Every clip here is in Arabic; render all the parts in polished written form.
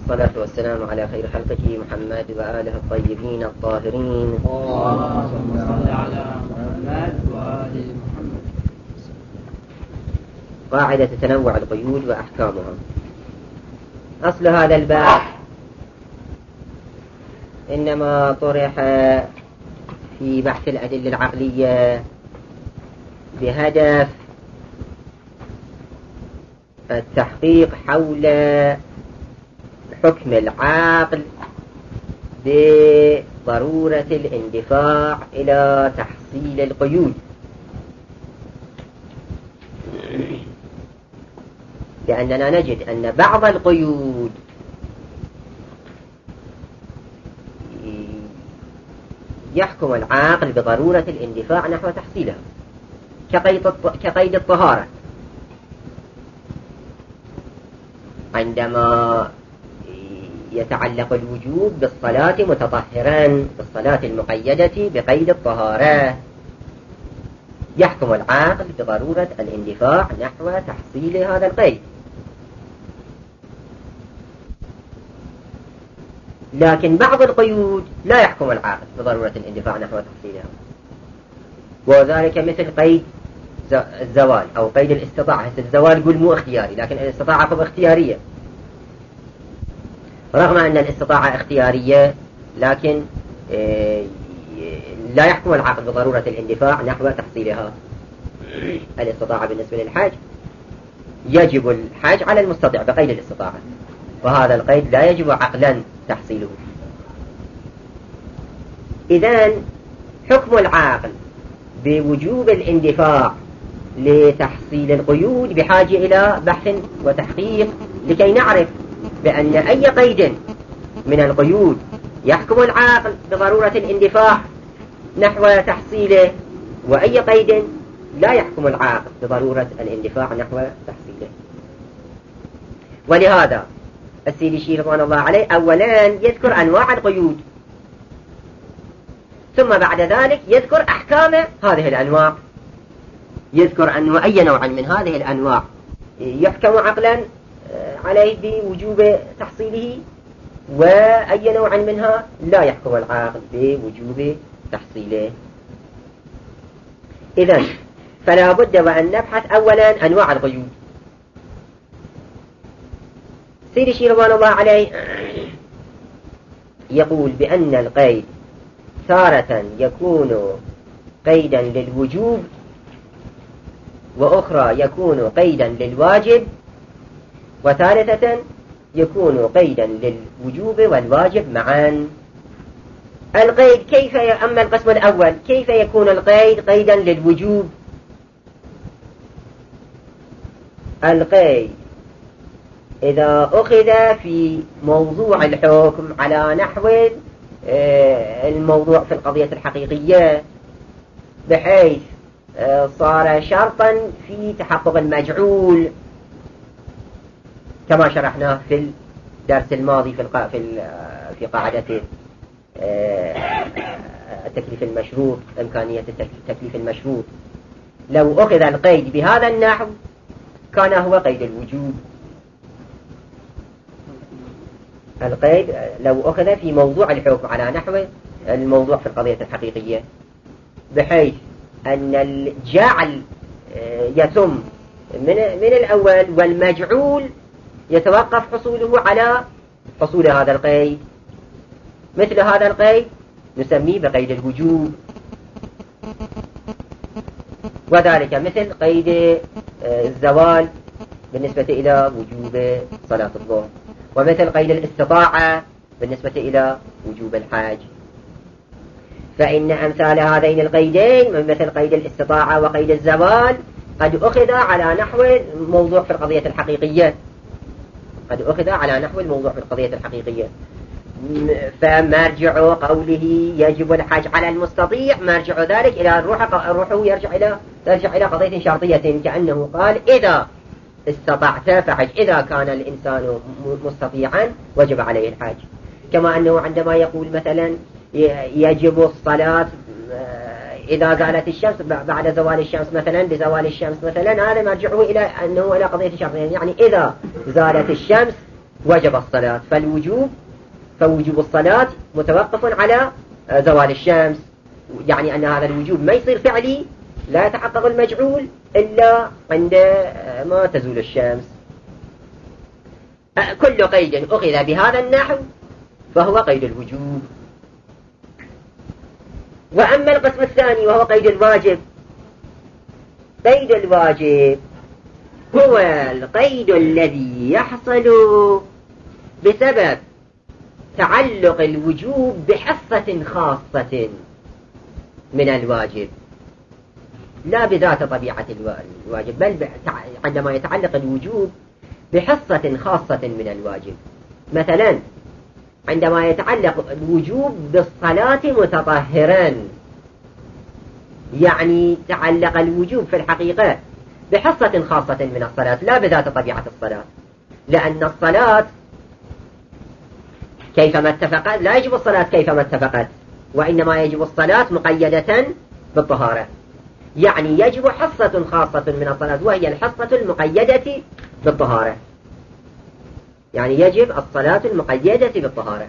والصلاة والسلام على خير خلقه محمد وآله الطيبين الطاهرين. اللهم صل على محمد وآل محمد. قاعدة تنوع القيود وأحكامها. أصل هذا الباب إنما طرح في بحث الأدلة العقلية بهدف التحقيق حول حكم العقل بضرورة الاندفاع إلى تحصيل القيود، لأننا نجد أن بعض القيود يحكم العاقل بضرورة الاندفاع نحو تحصيلها، كقيد الطهارة، عندما يتعلق الوجوب بالصلاة متطهرا، بالصلاة المقيدة بقيد الطهارة، يحكم العاقل بضرورة الاندفاع نحو تحصيل هذا القيد. لكن بعض القيود لا يحكم العاقل بضرورة الاندفاع نحو تحصيلها، وذلك مثل قيد الزوال أو قيد الاستطاعة. الزوال قل مو اختياري، لكن الاستطاعة قم اختيارية، رغم أن الاستطاعة اختيارية لكن لا يحكم العاقل بضرورة الاندفاع نحو تحصيلها. الاستطاعة بالنسبة للحاج يجب الحاج على المستطيع بقيد الاستطاعة، وهذا القيد لا يجب عقلا تحصيله. إذن حكم العاقل بوجوب الاندفاع لتحصيل القيود بحاجة إلى بحث وتحقيق لكي نعرف بأن أي قيد من القيود يحكم العاقل بضرورة الاندفاع نحو تحصيله، وأي قيد لا يحكم العاقل بضرورة الاندفاع نحو تحصيله. ولهذا السيدي الشيخ رضوان الله عليه أولا يذكر أنواع القيود، ثم بعد ذلك يذكر أحكام هذه الأنواع، يذكر أنه أي نوع من هذه الأنواع يحكم عقلا عليه بوجوب تحصيله، وأي نوع منها لا يحكم العاقل بوجوب تحصيله. إذن فلا بد وأن نبحث أولا أنواع القيود. سيدي الشيخ رضوان الله عليه يقول بأن القيد تارة يكون قيدا للوجوب، وأخرى يكون قيدا للواجب، وثالثة يكون قيدا للوجوب والواجب معا. القيد كيف أما القسم الأول كيف يكون القيد قيدا للوجوب؟ القيد إذا أخذ في موضوع الحكم على نحو الموضوع في القضية الحقيقية، بحيث صار شرطا في تحقق المجعول كما شرحناه في الدرس الماضي في قاعدة التكليف المشروط، إمكانية التكليف المشروط. لو أخذ القيد بهذا النحو كان هو قيد الوجوب. القيد لو أخذ في موضوع الحكم على نحو الموضوع في القضية الحقيقية، بحيث أن الجعل يتم من الأول، والمجعول يتوقف حصوله على حصول هذا القيد. مثل هذا القيد نسميه بقيد الوجوب، وذلك مثل قيد الزوال بالنسبة إلى وجوب صلاة الظهر، ومثل قيد الاستطاعة بالنسبة إلى وجوب الحاج. فإن أمثال هذين القيدين مثل قيد الاستطاعة وقيد الزوال قد أخذ على نحو الموضوع في القضية الحقيقية، قد أخذ على نحو الموضوع في القضية الحقيقية. فمرجع قوله يجب الحج على المستطيع، مرجع ذلك إلى روحه يرجع إلى قضية شرطية، كأنه قال إذا استطعت فحج، إذا كان الإنسان مستطيعا وجب عليه الحج. كما أنه عندما يقول مثلا يجب الصلاة إذا زالت الشمس بعد زوال الشمس مثلا، بزوال الشمس مثلا، هذا مرجعه إلى أنه إلى قضية شرطية، يعني إذا زالت الشمس وجب الصلاة. فوجوب الصلاة متوقف على زوال الشمس، يعني أن هذا الوجوب ما يصير فعلي، لا يتحقق المجعول إلا عند ما تزول الشمس. كل قيد أخذ بهذا النحو فهو قيد الوجوب. وأما القسم الثاني وهو قيد الواجب، قيد الواجب هو القيد الذي يحصل بسبب تعلق الوجوب بحصة خاصة من الواجب، لا بذات طبيعة الواجب، بل عندما يتعلق الوجوب بحصة خاصة من الواجب. مثلا عندما يتعلق الوجوب بالصلاة متطهرا، يعني تعلق الوجوب في الحقيقة بحصة خاصة من الصلاة لا بذات طبيعة الصلاة، لأن الصلاة كيفما اتفقت لا يجب الصلاة كيفما اتفقت، وإنما يجب الصلاة مقيدة بالطهارة، يعني يجب حصة خاصة من الصلاة وهي الحصة المقيدة بالطهارة، يعني يجب الصلاة المقيدة بالطهارة.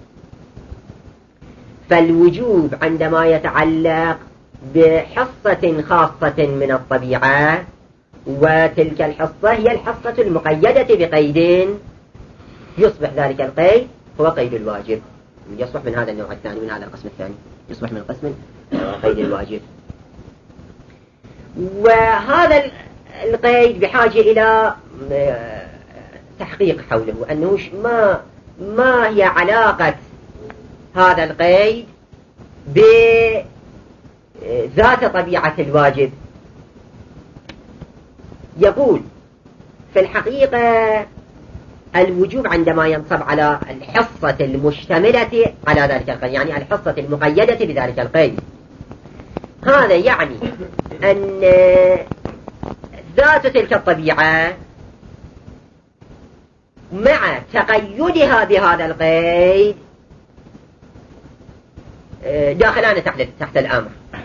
فالوجوب عندما يتعلق بحصة خاصة من الطبيعة، وتلك الحصة هي الحصة المقيدة بقيدين، يصبح ذلك القيد هو قيد الواجب، يصبح من هذا النوع الثاني، من هذا القسم الثاني، يصبح من قسم قيد الواجب. وهذا القيد بحاجة إلى تحقيق حوله، أنه ما هي علاقة هذا القيد بذات طبيعة الواجب. يقول في الحقيقة الوجوب عندما ينصب على الحصة المشتملة على ذلك القيد، يعني الحصة المقيدة بذلك القيد، هذا يعني أن ذات تلك الطبيعة مع تقيدها بهذا القيد داخلان تحت الأمر،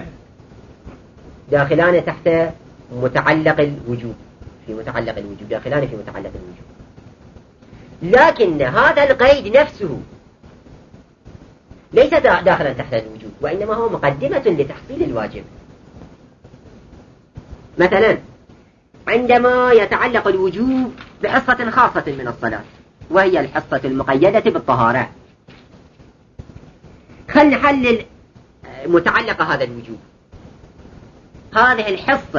داخلان تحت متعلق الوجوب، في متعلق الوجوب، داخلان في متعلق الوجوب. لكن هذا القيد نفسه ليس داخلا تحت الوجوب، وإنما هو مقدمة لتحصيل الواجب. مثلا عندما يتعلق الوجوب بحصة خاصة من الصلاة وهي الحصة المقيدة بالطهارة، خلنا نحلل متعلق هذا الوجوب. هذه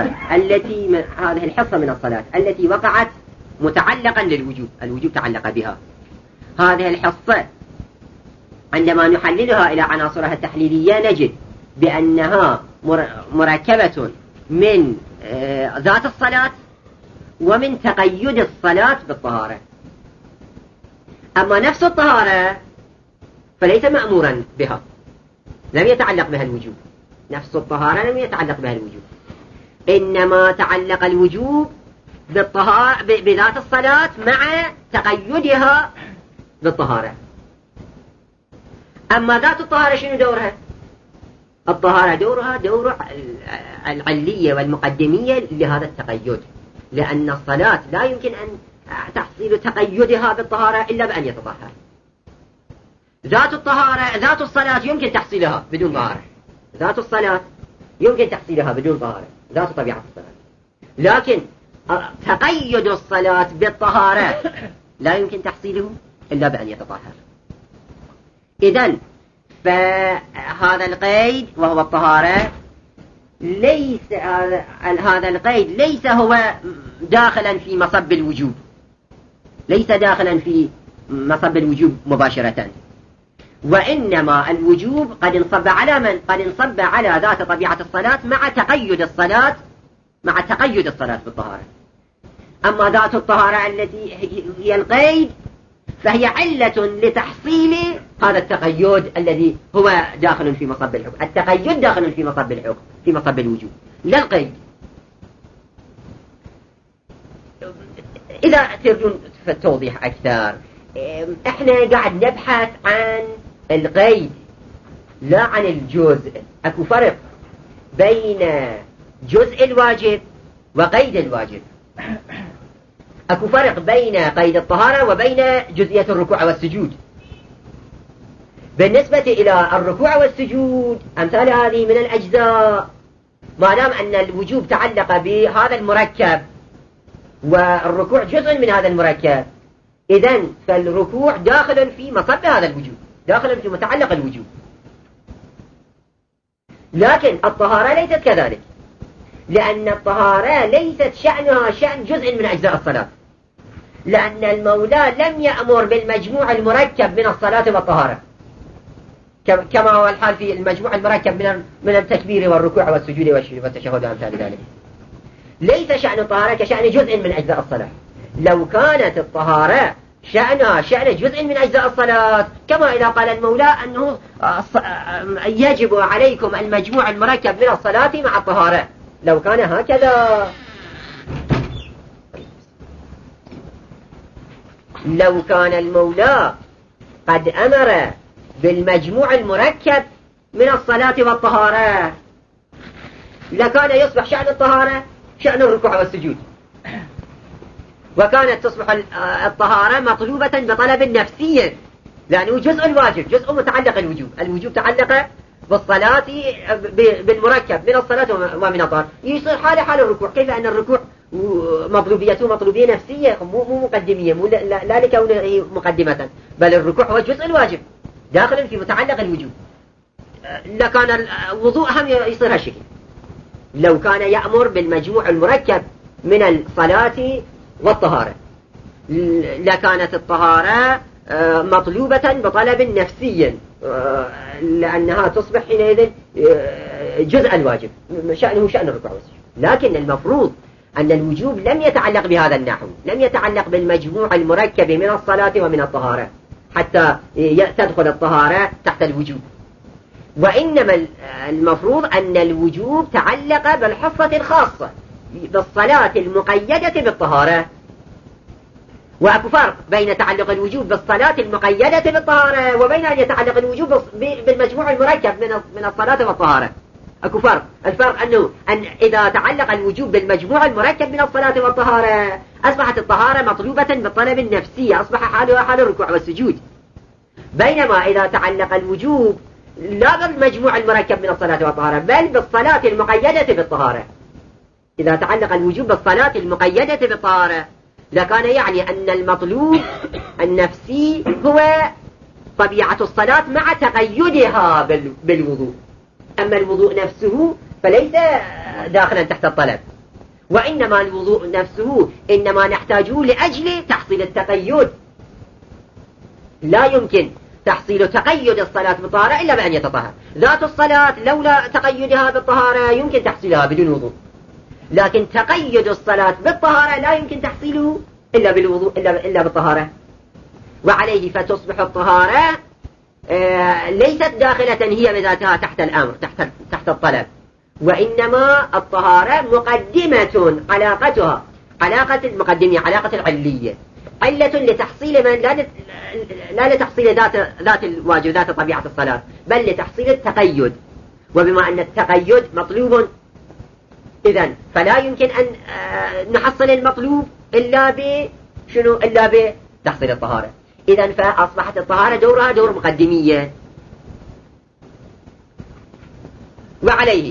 الحصة من الصلاة التي وقعت متعلقا للوجوب، الوجوب تعلق بها، هذه الحصة عندما نحللها إلى عناصرها التحليلية نجد بأنها مركبة من ذات الصلاة ومن تقيد الصلاة بالطهارة. أما نفس الطهارة فليس مأمورا بها، لم يتعلق بها الوجوب، نفس الطهارة لم يتعلق بها الوجوب، إنما تعلق الوجوب بذات الصلاة مع تقيدها بالطهارة. أما ذات الطهارة شنو دورها؟ الطهارة دورها دور العلية والمقدمية لهذا التقيد، لأن الصلاة لا يمكن أن تحصيل تقيدها بالطهارة إلا بأن يتطهر. ذات الصلاة يمكن تحصيلها بدون طهارة، ذات الصلاة يمكن تحصيلها بدون طهارة، ذات طبيعة الصلاة، لكن تقيد الصلاة بالطهارة لا يمكن تحصيله إلا بأن يتطهر. إذن فهذا القيد وهو الطهارة ليس هذا القيد ليس هو داخلا في مصب الوجوب، ليس داخلا في مصب الوجوب مباشرة، وإنما الوجوب قد انصب على من؟ قد انصب على ذات طبيعة الصلاة مع تقيد الصلاة بالطهارة. أما ذات الطهارة التي هي القيد فهي علة لتحصيل هذا التقيد الذي هو داخل في مصب الحكم، التقيد داخل في مصب الحكم، في مصب الوجوب، لا القيد. إذا تريدون توضيح أكثر، احنا قاعد نبحث عن القيد لا عن الجزء. اكو فرق بين جزء الواجب وقيد الواجب. أكو فرق بين قيد الطهارة وبين جزئية الركوع والسجود. بالنسبة إلى الركوع والسجود أمثال هذه من الأجزاء، ما دام أن الوجوب تعلق بهذا المركب والركوع جزء من هذا المركب، إذن فالركوع داخل في مصب هذا الوجوب، داخل في متعلق الوجوب. لكن الطهارة ليست كذلك، لأن الطهارة ليست شأنها شأن جزء من أجزاء الصلاة، لأن المولى لم يأمر بالمجموع المركب من الصلاة والطهارة كما هو الحال في المجموع المركب من التكبير والركوع والسجود والتشهد وأمثال ذلك. ليس شأن الطهارة كشأن جزء من أجزاء الصلاة. لو كانت الطهارة شأنها شأن جزء من أجزاء الصلاة، كما إذا قال المولى أنه يجب عليكم المجموع المركب من الصلاة مع الطهارة، لو كان هكذا، لو كان المولى قد أمر بالمجموع المركب من الصلاة والطهارة لكان يصبح شأن الطهارة شأن الركوع والسجود، وكانت تصبح الطهارة مطلوبة بطلب نفسي، لأنه جزء الواجب، جزء متعلق الوجوب. الوجوب تعلق بالصلاة بالمركب من الصلاة ومن الطهارة، يصير حال الركوع. كيف أن الركوع مطلوبيته مطلوبية نفسية مو مقدمية، لا لكونه مقدمة، بل الركوع هو جزء الواجب داخل في متعلق الوجوب. لكان الوضوء هم يصير هالشكل، لو كان يأمر بالمجموع المركب من الصلاة والطهارة لكانت الطهارة مطلوبة بطلب نفسي، لأنها تصبح حينئذ جزء الواجب، شأنه شأن الركوع والسجود. لكن المفروض أن الوجوب لم يتعلق بهذا النحو، لم يتعلق بالمجموع المركب من الصلاة ومن الطهارة حتى تدخل الطهارة تحت الوجوب، وإنما المفروض أن الوجوب تعلق بالحصة الخاصة بالصلاة المقيدة بالطهارة. وأكو فرق بين تعلق الوجوب بالصلاة المقيدة بالطهارة وبين أن يتعلق الوجوب بالمجموع المركب من الصلاة والطهارة. أكو فرق. الفرق أن إذا تعلق الوجوب بالمجموع المركب من الصلاة والطهارة أصبحت الطهارة مطلوبة بالطلب النفسي، أصبح حالها حال الركوع والسجود. بينما إذا تعلق الوجوب لا بالمجموع المركب من الصلاة والطهارة بل بالصلاة المقيدة بالطهارة، إذا تعلق الوجوب بالصلاة المقيدة بالطهارة لكان يعني أن المطلوب النفسي هو طبيعة الصلاة مع تقيدها بالوضوء، أما الوضوء نفسه فليس داخلا تحت الطلب، وإنما الوضوء نفسه إنما نحتاجه لأجل تحصيل التقيد. لا يمكن تحصيل تقيد الصلاة بالطهارة إلا بأن يتطهر. ذات الصلاة لولا تقيدها بالطهارة يمكن تحصيلها بدون وضوء، لكن تقيد الصلاة بالطهارة لا يمكن تحصيله إلا بالوضوء إلا بالطهارة. وعليه فتصبح الطهارة ليست داخلة هي بذاتها تحت الأمر تحت الطلب، وإنما الطهارة مقدمة علاقتها علاقة المقدمية، علاقة العلية، علة لتحصيل من لا لتحصيل ذات الواجب ذات طبيعة الصلاة بل لتحصيل التقيد. وبما أن التقيد مطلوب إذن فلا يمكن أن نحصل المطلوب إلا بتحصيل الطهارة. إذن فأصبحت الطهارة دورها دور مقدمية. وعليه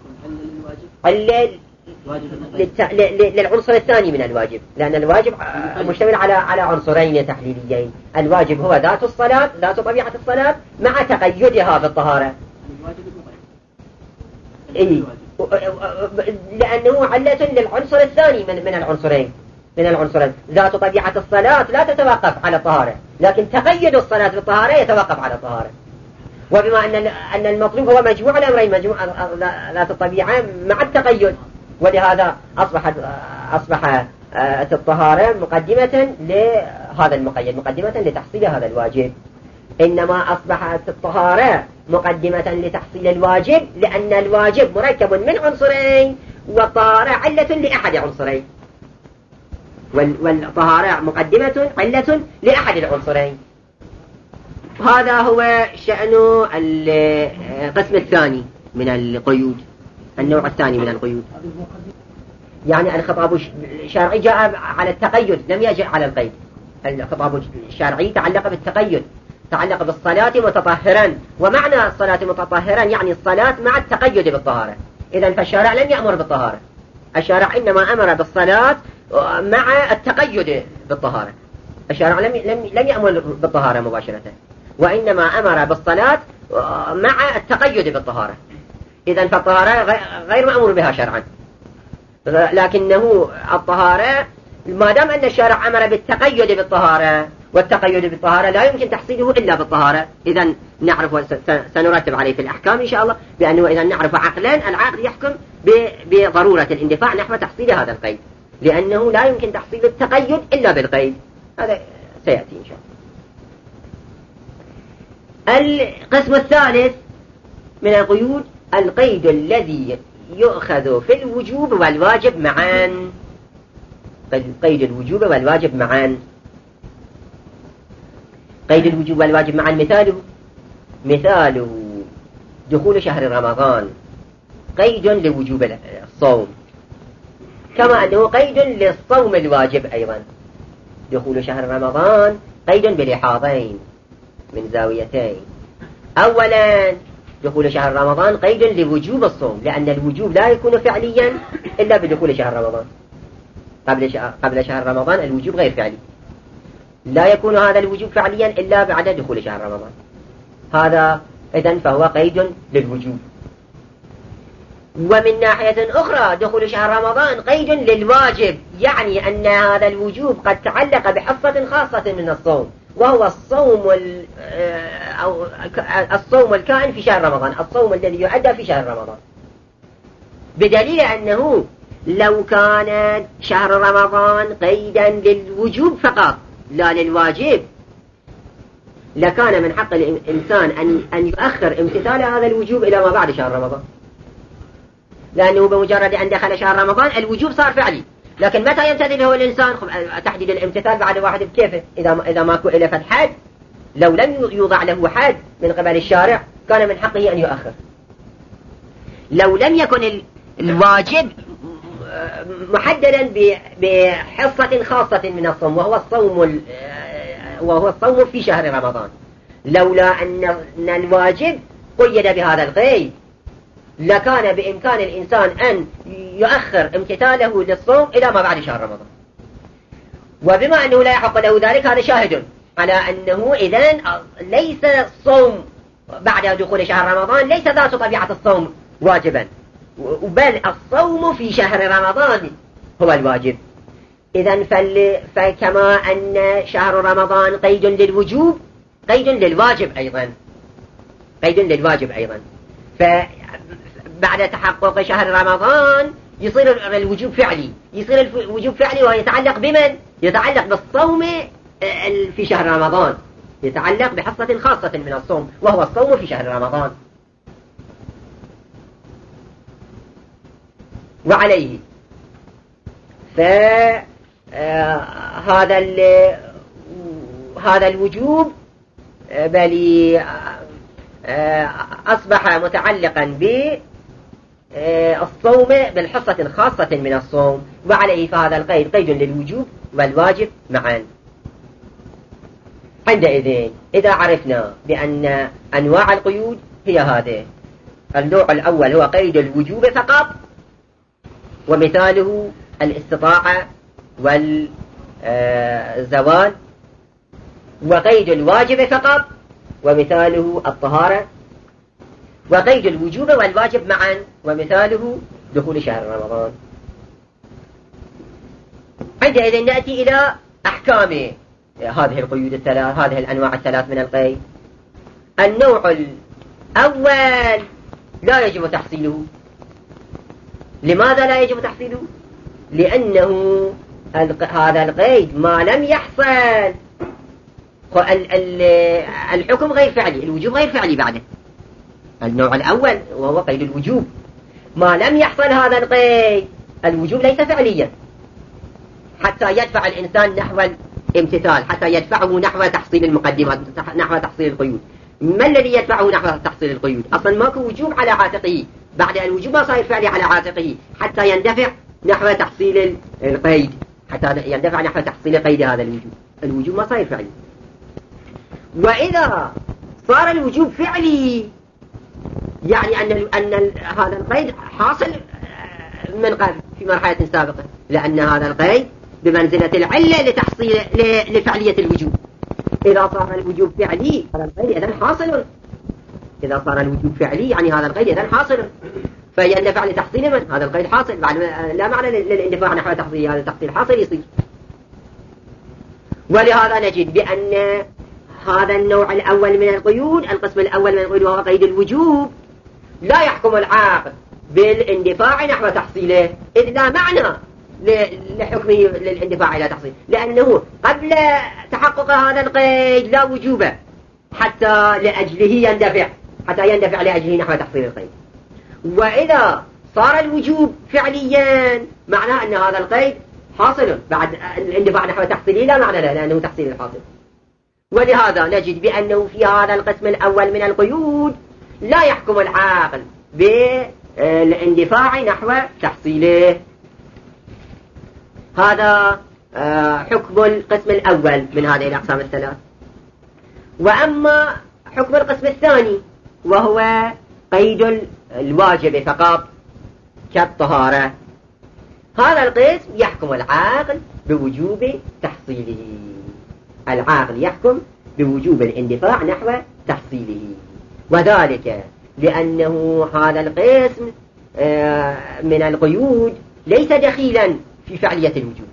للعنصر الثاني من الواجب، لأن الواجب مشتمل على عنصرين تحليليين. الواجب هو ذات الصلاة، ذات طبيعة الصلاة مع تقيدها بالطهارة. لأنه علة للعنصر الثاني من العنصرين. ذات طبيعة الصلاة لا تتوقف على الطهارة، لكن تقيد الصلاة بالطهارة يتوقف على الطهارة. وبما أن المطلوب هو مجموع الأمرين، مجموع ذات الطبيعة مع التقيد، ولهذا أصبحت الطهارة مقدمة لهذا المقيد، مقدمة لتحصيل هذا الواجب. إنما أصبحت الطهارة مقدمة لتحصيل الواجب لأن الواجب مركب من عنصرين، والطهارة علة لأحد عنصرين، والطهارة مقدمة علة لأحد العنصرين. هذا هو شأن القسم الثاني من القيود، النوع الثاني من القيود. يعني الخطاب الشرعي جاء على التقيد لم يجئ على القيد. الخطاب الشرعي تعلق بالتقيد، تعلق بالصلاة متطهرا، ومعنى الصلاة متطهرا يعني الصلاة مع التقيد بالطهارة. إذن فالشارع لم يأمر بالطهارة، الشارع إنما أمر بالصلاة مع التقيد بالطهارة. الشارع لم يأمر بالطهارة مباشرة، وإنما أمر بالصلاة مع التقيد بالطهارة. إذن فالطهارة غير مأمور بها شرعا، لكنه الطهارة ما دام أن الشارع أمر بالتقيد بالطهارة، والتقيد بالطهارة لا يمكن تحصيله إلا بالطهارة. إذن نعرف سنرتب عليه في الأحكام إن شاء الله بأنه إذا نعرف عقلا العقل يحكم بضرورة الاندفاع نحو تحصيل هذا القيد، لأنه لا يمكن تحصيل التقيد إلا بالقيد. هذا سيأتي إن شاء الله. القسم الثالث من القيود القيد الذي يؤخذ في الوجوب والواجب معا. قيد الوجوب والواجب معا. قيد الوجوب والواجب معا مثاله دخول شهر رمضان قيد لوجوب الصوم، كما أنه قيد للصوم الواجب أيضا. دخول شهر رمضان قيد بلحاظين من زاويتين. أولا دخول شهر رمضان قيد لوجوب الصوم، لأن الوجوب لا يكون فعليا إلا بدخول شهر رمضان. قبل شهر رمضان الوجوب غير فعلي، لا يكون هذا الوجوب فعليا إلا بعد دخول شهر رمضان. هذا إذن فهو قيد للوجوب. ومن ناحية أخرى دخول شهر رمضان قيد للواجب، يعني أن هذا الوجوب قد تعلق بحصة خاصة من الصوم، وهو الصوم الكائن في شهر رمضان، الصوم الذي يؤدى في شهر رمضان، بدليل أنه لو كان شهر رمضان قيدا للوجوب فقط لا للواجب لكان من حق الإنسان أن يؤخر امتثال هذا الوجوب إلى ما بعد شهر رمضان، لأنه بمجرد أن دخل شهر رمضان الوجوب صار فعلي. لكن متى يمتثله الإنسان؟ تحديد الامتثال بعد واحد بكيفه. إذا ماكو إلى حد، لو لم يوضع له حد من قبل الشارع كان من حقه أن يؤخر. لو لم يكن الواجب محددا بحصة خاصة من الصوم وهو الصوم في شهر رمضان، لولا أن الواجب قيد بهذا القيد لكان بإمكان الإنسان أن يؤخر امتثاله للصوم إلى ما بعد شهر رمضان. وبما أنه لا يحق له ذلك هذا شاهد على أنه إذن ليس الصوم بعد دخول شهر رمضان ليس ذات طبيعة الصوم واجبا، بل الصوم في شهر رمضان هو الواجب. إذن فكما أن شهر رمضان قيد للوجوب قيد للواجب أيضا. فبعد تحقق شهر رمضان يصير الوجوب فعلي، ويتعلق بمن؟ يتعلق بالصوم في شهر رمضان، يتعلق بحصة خاصة من الصوم وهو الصوم في شهر رمضان. وعليه هذا الوجوب بل أصبح متعلقا بالصوم بالحصة خاصة من الصوم، وعليه فهذا القيد قيد للوجوب والواجب معا. عندئذ إذا عرفنا بأن أنواع القيود هي هذه: النوع الأول هو قيد الوجوب فقط، ومثاله الاستطاعة والزوال، وقيد الواجب فقط ومثاله الطهارة، وقيد الوجوب والواجب معا ومثاله دخول شهر رمضان. عندئذ نأتي إلى أحكام هذه القيود الثلاث، هذه الأنواع الثلاث من القيد. النوع الأول لا يجب تحصيله. لماذا لا يجب تحصيله؟ لأنه هذا القيد ما لم يحصل الحكم غير فعلي، الوجوب غير فعلي بعده. النوع الأول وهو قيد الوجوب، ما لم يحصل هذا القيد الوجوب ليس فعليا حتى يدفع الإنسان نحو الامتثال، حتى يدفعه نحو تحصيل المقدمات، نحو تحصيل القيود. ما الذي يدفعه نحو تحصيل القيود؟ أصلا ماكو وجوب على عاتقه، بعد الوجوب ما صار فعلي على عاتقه حتى يندفع نحو تحصيل القيد، حتى يندفع نحو تحصيل قيد هذا الوجوب. الوجوب ما صار فعلي. وإذا صار الوجوب فعلي يعني أن هذا القيد حاصل من قبل في مرحلة سابقة، لأن هذا القيد بمنزلة العلة لتحصيل لفعلية الوجوب. إذا صار الوجوب فعلي هذا القيد إذن حاصل. إذا صار الوجوب فعلي يعني هذا القيد إذن حاصل، فيندفع لتحصيل من هذا القيد حاصل، بعد لا معنى للاندفاع نحو تحصيل هذا التحصيل حاصل يصير. ولهذا نجد بأن هذا النوع الأول من القيود، القسم الأول من القيود وهو قيد الوجوب، لا يحكم العاقل بالاندفاع نحو تحصيله، إذ لا معنى لحكمه للاندفاع إلى تحصيله، لأنه قبل تحقق هذا القيد لا وجوب حتى لأجله يندفع، حتى يندفع لأجله نحو تحصيل القيد. وإذا صار الوجوب فعليا معناه أن هذا القيد حاصل بعد الاندفاع نحو تحصيله، لا معنى له لأنه تحصيل الحاصل. ولهذا نجد بأنه في هذا القسم الأول من القيود لا يحكم العاقل بالاندفاع نحو تحصيله. هذا حكم القسم الأول من هذه الأقسام الثلاث. وأما حكم القسم الثاني وهو قيد الواجب فقط كالطهارة، هذا القسم يحكم العاقل بوجوب تحصيله. العاقل يحكم بوجوب الاندفاع نحو تحصيله، وذلك لأنه هذا القسم من القيود ليس دخيلا في فعلية الوجوب.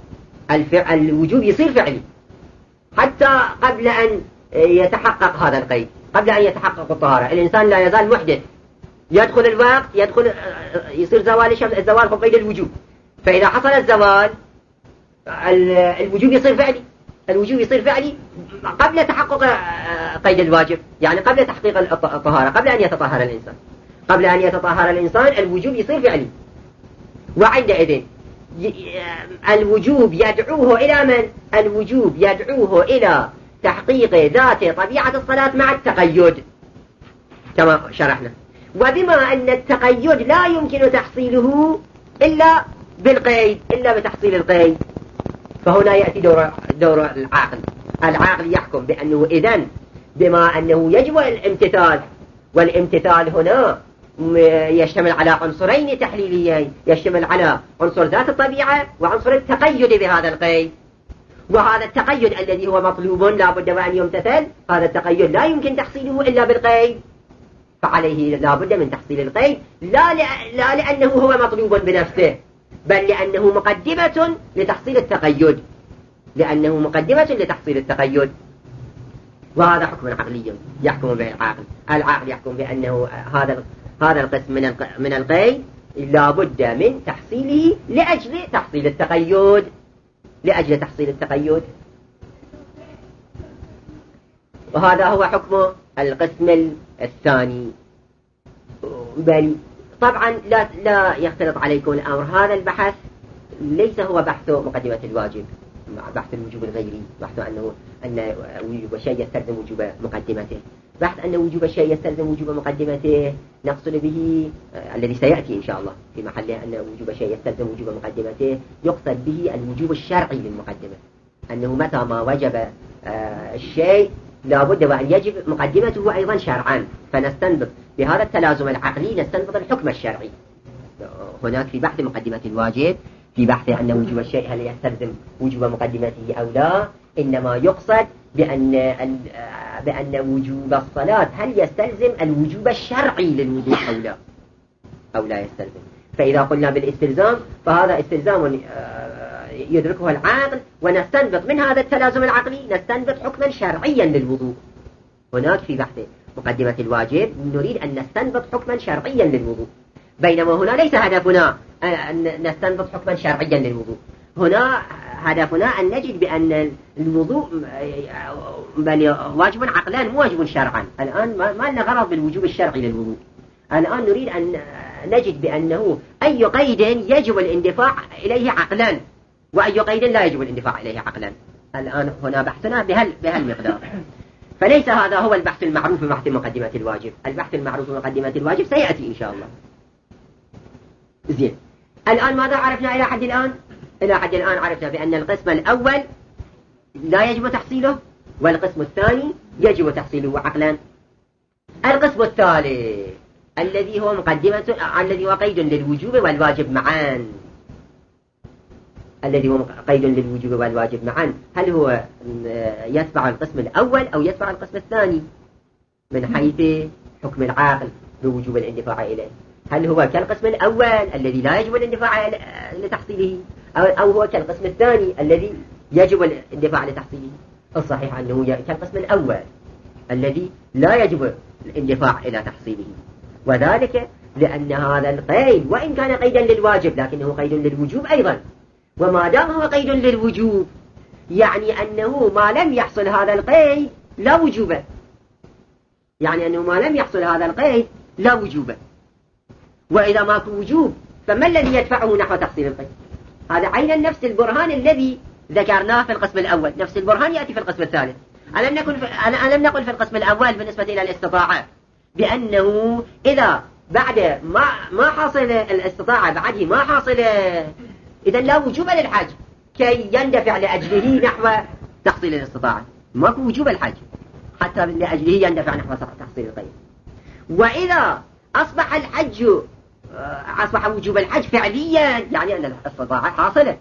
الوجوب يصير فعلي حتى قبل أن يتحقق هذا القيد، قبل أن يتحقق الطهارة. الإنسان لا يزال محدث، يدخل الوقت، يصير زوال الشمس، الزوال هو قيد الوجوب. فإذا حصل الزوال الوجوب يصير فعلي. الوجوب يصير فعلي قبل تحقق قيد الواجب، يعني قبل تحقيق الطهارة، قبل أن يتطهر الإنسان. قبل أن يتطهر الإنسان الوجوب يصير فعلي. وعندئذ الوجوب يدعوه إلى من؟ الوجوب يدعوه إلى تحقيق ذات طبيعة الصلاة مع التقيد كما شرحنا. وبما أن التقيد لا يمكن تحصيله إلا بالقيد، إلا بتحصيل القيد، فهنا يأتي دور العاقل. العاقل يحكم بأنه إذن بما أنه يجب الامتثال، والامتثال هنا يشتمل على عنصرين تحليليين، يشتمل على عنصر ذات الطبيعة وعنصر التقيد بهذا القيد. وهذا التقيد الذي هو مطلوب لا بد وأن يمتثل، هذا التقيد لا يمكن تحصيله إلا بالقيد، فعليه لا بد من تحصيل القيد، لا لأنه هو مطلوب بنفسه، بل لأنه مقدمة لتحصيل التقيد، لأنه مقدمة لتحصيل التقيد. وهذا حكم عقلي يحكم به العاقل. العاقل يحكم بأنه هذا القسم من القيد لا بد من تحصيله لأجل تحصيل التقيد، لأجل تحصيل التقيد. وهذا هو حكم القسم الثاني. بل طبعا لا يختلط عليكم الأمر، هذا البحث ليس هو بحث مقدمة الواجب، بحث الوجوب الغيري، بحث أن وجوب الشيء يستلزم وجوب مقدمته، بحث أن وجوب الشيء يستلزم وجوب مقدمته نقصد به الذي سيأتي إن شاء الله في محله، أن وجوب الشيء يستلزم وجوب مقدمته يقصد به الوجوب الشرعي للمقدمة، أنه متى ما وجب الشيء لا بد وأن يجب مقدمته أيضا شرعا، فنستنبط بهذا التلازم العقلي نستنبط الحكم الشرعي. هناك في بحث مقدمة الواجب، في بحث أن وجوب الشيء هل يستلزم وجوب مقدمته أو لا، إنما يقصد بأن وجوب الصلاة هل يستلزم الوجوب الشرعي للوضوء أو لا يستلزم. فإذا قلنا بالاستلزام فهذا استلزام يدركه العقل، ونستنبط من هذا التلازم العقلي نستنبط حكما شرعيا للوضوء. هناك في بحث مقدمة الواجب نريد أن نستنبط حكما شرعيا للوضوء، بينما هنا ليس هدفنا أن نستنبط حكما شرعيا للوضوء. هنا هدفنا أن نجد بأن الوضوء واجب عقلان مو واجب شرعا. الآن ما لنا غرض بالوجوب الشرعي للوضوء، الآن نريد أن نجد بأنه أي قيد يجب الاندفاع إليه عقلا وأي قيد لا يجب الاندفاع إليه عقلا. الآن هنا بحثنا بهالمقدار. فليس هذا هو البحث المعروف ببحث مقدمة الواجب. البحث المعروف بمقدمة الواجب سيأتي إن شاء الله. زين. الآن ماذا عرفنا إلى حد الآن؟ إلى حد الآن عرفنا بأن القسم الأول لا يجب تحصيله، والقسم الثاني يجب تحصيله عقلا. القسم الثالث الذي هو مقدمة، الذي هو قيد للوجوب والواجب معا، الذي هو قيد للوجوب والواجب معا، هل هو يتبع القسم الأول أو يتبع القسم الثاني من حيث حكم العاقل بوجوب الاندفاع إليه؟ هل هو كالقسم الأول الذي لا يجب الاندفاع لتحصيله، أو هو كالقسم الثاني الذي يجب الاندفاع لتحصيله؟ الصحيح أنه كالقسم الأول الذي لا يجب الاندفاع إلى تحصيله، وذلك لأن هذا القيد وإن كان قيدا للواجب لكنه قيد للوجوب أيضا، وما دام هو قيد للوجوب يعني أنه ما لم يحصل هذا القيد لا وجوب، يعني أنه ما لم يحصل هذا القيد لا وجوب. وإذا ماكو وجوب فما الذي يدفعه نحو تحصيل القيد؟ هذا عينا نفس البرهان الذي ذكرناه في القسم الأول، نفس البرهان يأتي في القسم الثالث. ألم نقل في القسم الأول بالنسبة إلى الاستطاعة بأنه إذا بعد ما حاصل الاستطاعة بعده ما حاصل، إذا لا وجوب للحج كي يندفع لأجله نحو تحصيل الاستطاعة، ماكو وجوب الحج حتى لأجله يندفع نحو تحصيل القيد. وإذا أصبح الحج أصبح وجوب الحج فعليا يعني أن الاستطاعة حاصلة،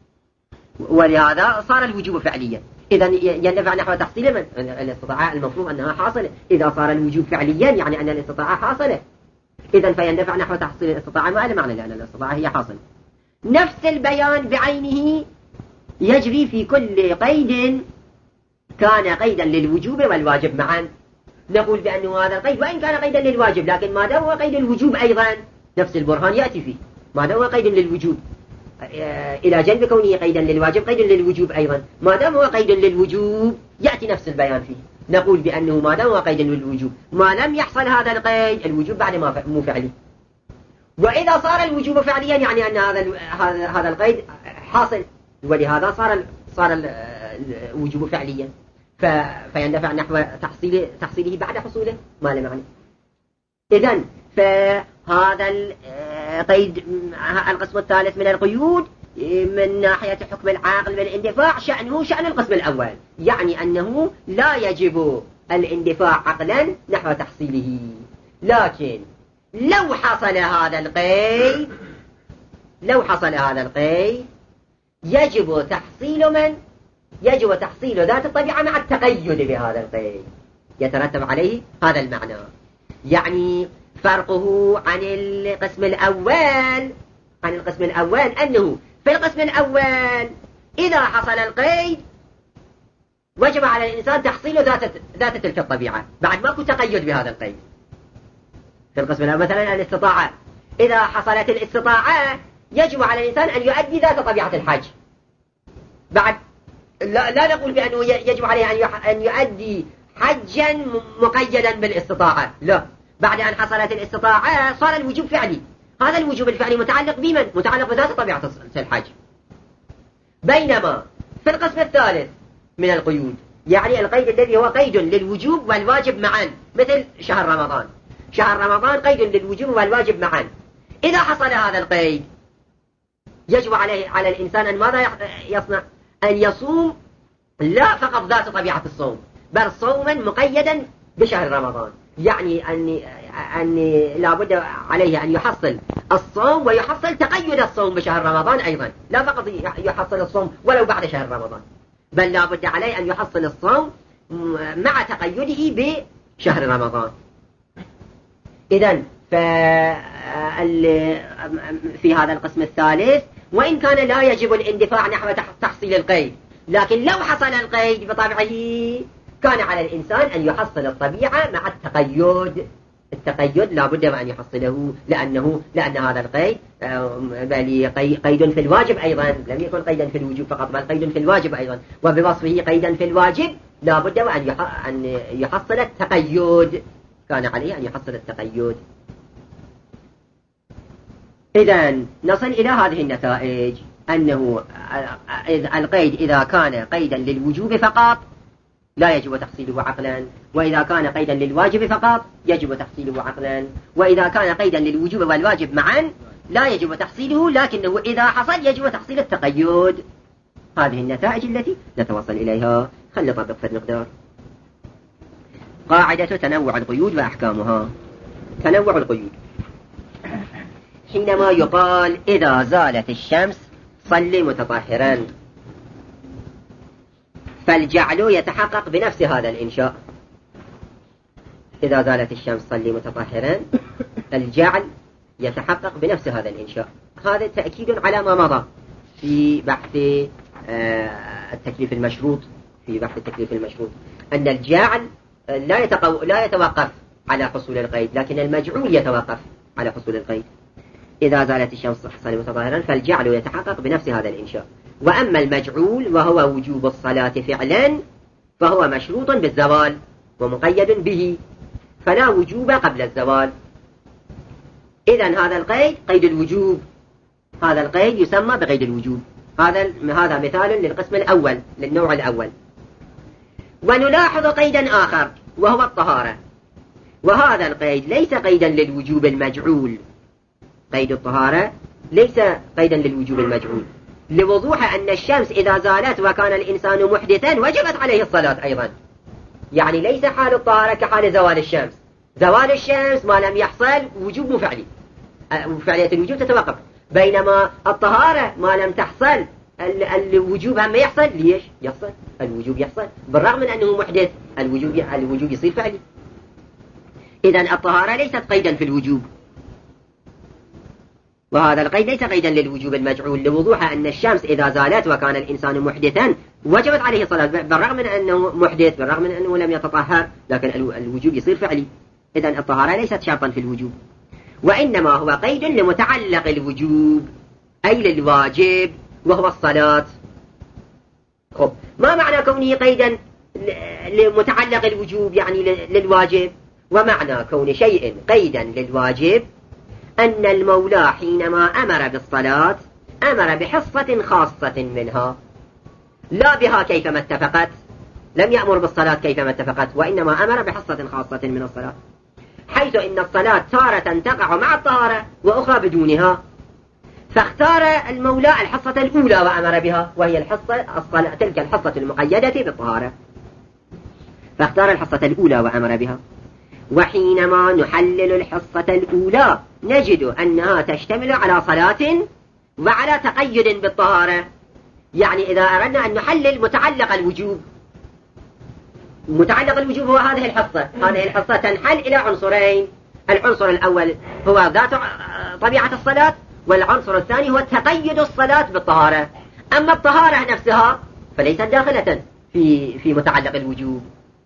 ولهذا صار الوجوب فعليا، إذا يندفع نحو تحصيل من الاستطاعة المفروض أنها حاصلة. إذا صار الوجوب فعليا يعني أن الاستطاعة حاصلة، إذا فيندفع نحو تحصيل الاستطاعة ما له معنى لأن الاستطاعة هي حاصلة. نفس البيان بعينه يجري في كل قيد كان قيدا للوجوب والواجب معا. نقول بأنه هذا القيد وإن كان قيدا للواجب لكن ما دام هو قيد الوجوب أيضا نفس البرهان يأتي فيه، ما دام هو قيد للوجوب إلى جنب كونه قيدا للواجب قيد للوجوب أيضا، ما دام هو قيد للوجوب يأتي نفس البيان فيه. نقول بأنه ما دام هو قيد للوجوب ما لم يحصل هذا القيد الوجوب بعد ما مو فعلي، وإذا صار الوجوب فعليا يعني أن هذا القيد حاصل، ولهذا صار الوجوب فعليا فيندفع نحو تحصيله بعد حصوله ما له معنى. إذن فهذا القيد القسم الثالث من القيود من ناحية حكم العاقل بالاندفاع شأنه شأن القسم الأول، يعني أنه لا يجب الاندفاع عقلا نحو تحصيله، لكن لو حصل هذا القيد يجب تحصيل ذات الطبيعة مع التقيد بهذا القيد، يترتب عليه هذا المعنى. يعني فرقه عن القسم الأول أنه في القسم الأول إذا حصل القيد وجب على الإنسان تحصيل ذات تلك الطبيعة بعد ما كنت تقيد بهذا القيد. في القسم الأول مثلا الاستطاعة، إذا حصلت الاستطاعة يجب على الإنسان أن يؤدي ذات طبيعة الحج، بعد لا نقول بأنه يجب عليه أن يؤدي حجا مقيدا بالاستطاعة، لا، بعد أن حصلت الاستطاعة صار الوجوب فعلي. هذا الوجوب الفعلي متعلق بمن؟ متعلق بذات طبيعة الحج. بينما في القسم الثالث من القيود يعني القيد الذي هو قيد للوجوب والواجب معا، مثل شهر رمضان قيد للوجوب والواجب معا. إذا حصل هذا القيد يجب على الإنسان أن ماذا يصنع؟ أن يصوم لا فقط ذات طبيعة الصوم بل صوما مقيدا بشهر رمضان، يعني أن لابد عليه أن يحصل الصوم ويحصل تقيد الصوم بشهر رمضان أيضا، لا فقط يحصل الصوم ولو بعد شهر رمضان، بل لابد عليه أن يحصل الصوم مع تقيده بشهر رمضان. إذن في هذا القسم الثالث وإن كان لا يجب الاندفاع نحو تحصيل القيد، لكن لو حصل القيد بطبعه كان على الإنسان أن يحصل الطبيعة مع التقيد لا بد أن يحصله، لأن هذا القيد قيد في الواجب أيضا، لم يكن قيدا في الوجوب فقط بل قيد في الواجب أيضا، وبوصفه قيدا في الواجب لا بد أن يحصل التقيد، كان عليه أن يحصل التقيد. إذن نصل إلى هذه النتائج أنه القيد إذا كان قيدا للوجوب فقط لا يجب تحصيله عقلا، وإذا كان قيدا للواجب فقط يجب تحصيله عقلا، وإذا كان قيدا للوجوب والواجب معا لا يجب تحصيله، لكنه إذا حصل يجب تحصيل التقيد. هذه النتائج التي نتوصل إليها. خلنا نطبق في المقدار. قاعدة تنوع القيود وأحكامها. تنوع القيود: حينما يقال إذا زالت الشمس صل متطهرا، فالجعل يتحقق بنفس هذا الإنشاء. إذا زالت الشمس صل متطهرا، الجعل يتحقق بنفس هذا الإنشاء. هذا تأكيد على ما مضى في بحث التكليف المشروط. في بحث التكليف المشروط أن الجعل لا يتوقف على حصول القيد، لكن المجعول يتوقف على حصول القيد. إذا زالت الشمس صل متطهرا فالجعل يتحقق بنفس هذا الإنشاء. وأما المجعول وهو وجوب الصلاة فعلا فهو مشروط بالزوال ومقيد به، فلا وجوب قبل الزوال. إذن هذا القيد قيد الوجوب، هذا القيد يسمى بقيد الوجوب. هذا مثال للقسم الأول، للنوع الأول. ونلاحظ قيدا آخر وهو الطهارة، وهذا القيد ليس قيدا للوجوب المجعول. قيد الطهارة ليس قيدا للوجوب المجعول، لوضوح أن الشمس إذا زالت وكان الإنسان محدثا وجبت عليه الصلاة أيضا. يعني ليس حال الطهارة كحال زوال الشمس. زوال الشمس ما لم يحصل وجوب مفعلي، فعلية الوجوب تتوقف، بينما الطهارة ما لم تحصل الوجوب هم يحصل. ليش يحصل؟ الوجوب يحصل بالرغم من أنه محدث، الوجوب يصير فعلي. إذن الطهارة ليست قيدا في الوجوب، وهذا القيد ليس قيدا للوجوب المجعول، لوضوح أن الشمس إذا زالت وكان الإنسان محدثا وجبت عليه الصلاة، بالرغم من أنه محدث، بالرغم من أنه لم يتطهر، لكن الوجوب يصير فعلي. إذن الطهارة ليست شرطا في الوجوب، وإنما هو قيد لمتعلق الوجوب أي للواجب وهو الصلاة. خب، ما معنى كونه قيدا لمتعلق الوجوب يعني للواجب؟ ومعنى كون شيء قيدا للواجب أن المولى حينما أمر بالصلاة أمر بحصة خاصة منها، لا بها كيفما اتفقت. لم يأمر بالصلاة كيفما اتفقت، وإنما أمر بحصة خاصة من الصلاة، حيث إن الصلاة تارة تقع مع الطهارة وأخرى بدونها. فاختار المولى الحصة الأولى وأمر بها، وهي تلك الحصة المقيدة بالطهارة، فاختار الحصة الأولى وأمر بها. وحينما نحلل الحصة الأولى نجد أنها تشتمل على صلاة وعلى تقيد بالطهارة. يعني إذا أردنا أن نحلل متعلق الوجوب، متعلق الوجوب هو هذه الحصة. هذه الحصة تنحل إلى عنصرين: العنصر الأول هو ذات طبيعة الصلاة، والعنصر الثاني هو تقيد الصلاة بالطهارة. أما الطهارة نفسها فليست داخلة في متعلق الوجوب.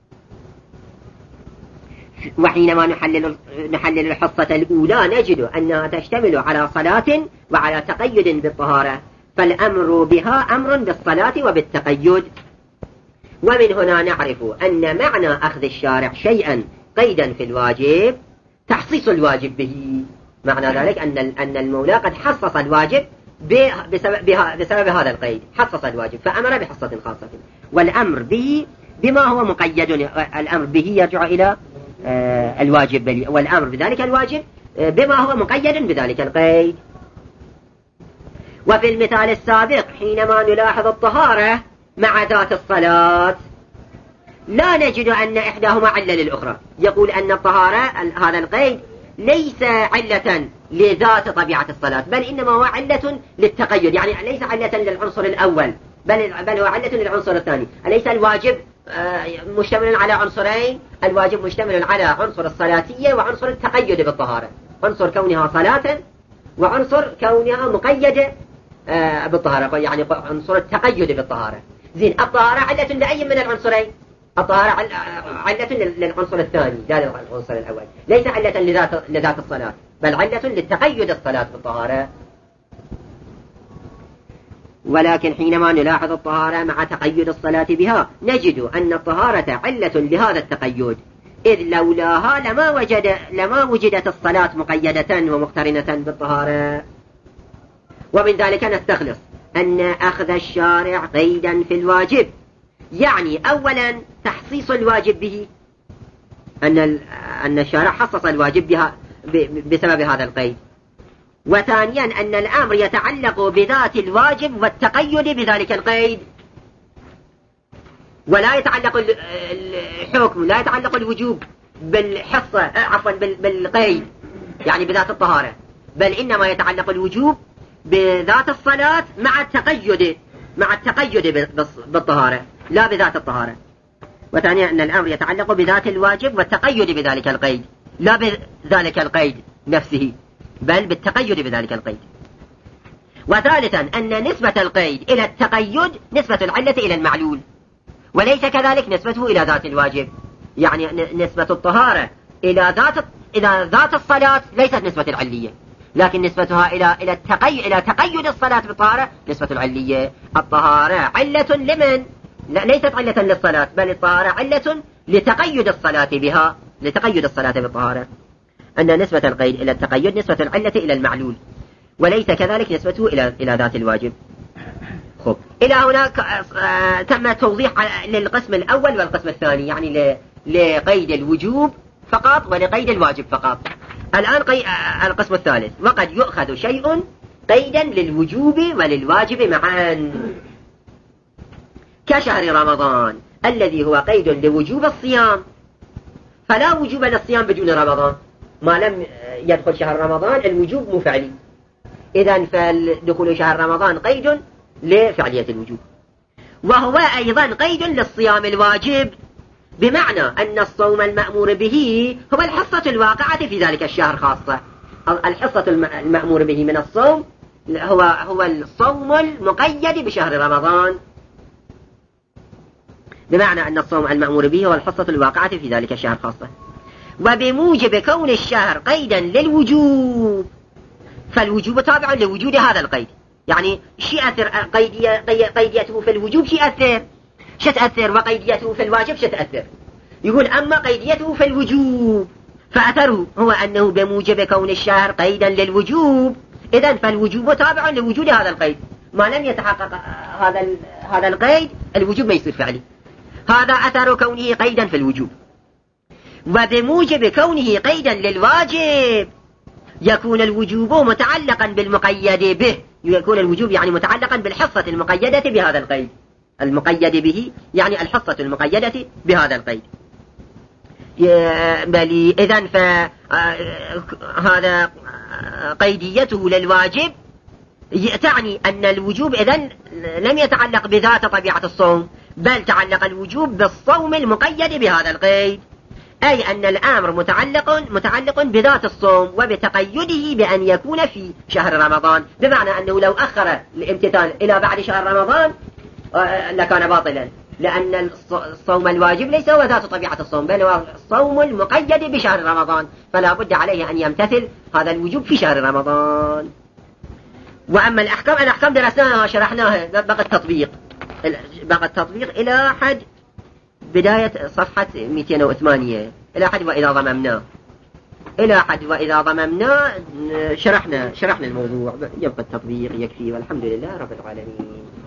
وحينما نحلل الحصة الأولى نجد أنها تشتمل على صلاة وعلى تقيد بالطهارة، فالأمر بها أمر بالصلاة وبالتقيد. ومن هنا نعرف أن معنى أخذ الشارع شيئا قيدا في الواجب تحصيص الواجب به. معنى ذلك أن المولى قد حصص الواجب بسبب هذا القيد، حصص الواجب فأمر بحصة خاصة. والأمر به بما هو مقيد، الأمر به يرجع إلى الواجب، والأمر بذلك الواجب بما هو مقيد بذلك القيد. وفي المثال السابق حينما نلاحظ الطهارة مع ذات الصلاة لا نجد أن إحداهما علة للأخرى. يقول أن الطهارة هذا القيد ليس علة لذات طبيعة الصلاة، بل إنما هو علة للتقيد، يعني ليس علة للعنصر الأول بل هو علة للعنصر الثاني. أليس الواجب مشتمل على عنصرين؟ الواجب مشتمل على عنصر الصلاتية وعنصر التقيد بالطهارة، عنصر كونها صلاة وعنصر كونها مقيدة بالطهارة، يعني عنصر التقيد بالطهارة. زين، الطهارة علة لأي من العنصرين؟ الطهارة علة للعنصر الثاني لا للعنصر الأول، ليس علة لذات الصلاة بل علة للتقيد الصلاة بالطهارة. ولكن حينما نلاحظ الطهارة مع تقيد الصلاة بها نجد أن الطهارة علة لهذا التقيد، إذ لولاها لما وجدت الصلاة مقيدة ومقترنة بالطهارة. ومن ذلك نستخلص أن أخذ الشارع قيدا في الواجب يعني أولا تحصيص الواجب به، أن الشارع حصص الواجب بها بسبب هذا القيد. وثانيا أن الأمر يتعلق بذات الواجب والتقيد بذلك القيد، ولا يتعلق الحكم، لا يتعلق الوجوب بالحصة عفوا بالقيد يعني بذات الطهارة، بل إنما يتعلق الوجوب بذات الصلاة مع التقيد بالطهارة لا بذات الطهارة. وثانيا أن الأمر يتعلق بذات الواجب والتقيد بذلك القيد لا بذلك القيد نفسه بل بالتقيد بذلك القيد. وثالثا أن نسبة القيد إلى التقيد نسبة العلة إلى المعلول، وليس كذلك نسبته إلى ذات الواجب. يعني نسبة الطهارة إلى ذات الصلاة ليست نسبة العلية، لكن نسبتها إلى تقيد الصلاة بالطهارة نسبة العلية. الطهارة علة لمن؟ ليست علة للصلاة، بل الطهارة علة لتقيد الصلاة بها، لتقيد الصلاة بالطهارة. أن نسبة القيد إلى التقيد نسبة العلة إلى المعلول، وليس كذلك نسبته إلى ذات الواجب. خب، إلى هناك تم توضيح للقسم الأول والقسم الثاني، يعني لقيد الوجوب فقط ولقيد الواجب فقط. الآن القسم الثالث، وقد يؤخذ شيء قيدا للوجوب وللواجب معا، كشهر رمضان الذي هو قيد لوجوب الصيام، فلا وجوب للصيام بدون رمضان، ما لم يدخل شهر رمضان الوجوب مو فعلي، إذن فدخول شهر رمضان قيد لفعلية الوجوب. وهو أيضا قيد للصيام الواجب، بمعنى أن الصوم المأمور به هو الحصة الواقعة في ذلك الشهر خاصة. الحصة المأمور به من الصوم هو الصوم المقيد بشهر رمضان، بمعنى أن الصوم المأمور به هو الحصة الواقعة في ذلك الشهر خاصة. وبموجب كون الشهر قيدا للوجوب، فالوجوب تابع لوجود هذا القيد. يعني شيء أثر قيديته في الوجوب شيء تأثر وقيديته في الواجب شيء تأثر. يقول أما قيديته في الوجوب فأثره هو أنه بموجب كون الشهر قيدا للوجوب، إذن فالوجوب تابع لوجود هذا القيد، ما لم يتحقق هذا القيد الوجوب ما يصير فعلي. هذا أثر كونه قيدا في الوجوب. وبموجب كونه قيدا للواجب يكون الوجوب متعلقا بالمقيد به، يكون الوجوب يعني متعلقا بالحصة المقيدة بهذا القيد، المقيد به يعني الحصة المقيدة بهذا القيد. بل إذن فهذا قيديته للواجب تعني أن الوجوب إذن لم يتعلق بذات طبيعة الصوم، بل تعلق الوجوب بالصوم المقيد بهذا القيد، أي أن الأمر متعلق بذات الصوم وبتقيده بأن يكون في شهر رمضان، بمعنى أنه لو أخر الامتثال إلى بعد شهر رمضان لكان باطلا، لأن الصوم الواجب ليس هو ذات طبيعة الصوم، بل هو الصوم المقيد بشهر رمضان، فلا بد عليه أن يمتثل هذا الوجوب في شهر رمضان. وأما الأحكام درسناها شرحناها، بقى التطبيق إلى حد بداية صفحة 208 إلى حد وإذا ضممنا شرحنا الموضوع، يبقى التطبيق يكفي، والحمد لله رب العالمين.